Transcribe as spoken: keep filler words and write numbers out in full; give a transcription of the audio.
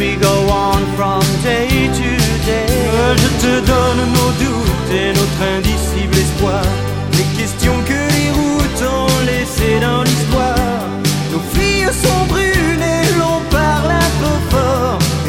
we go on from day to day. Je te donne nos doutes et notre indicible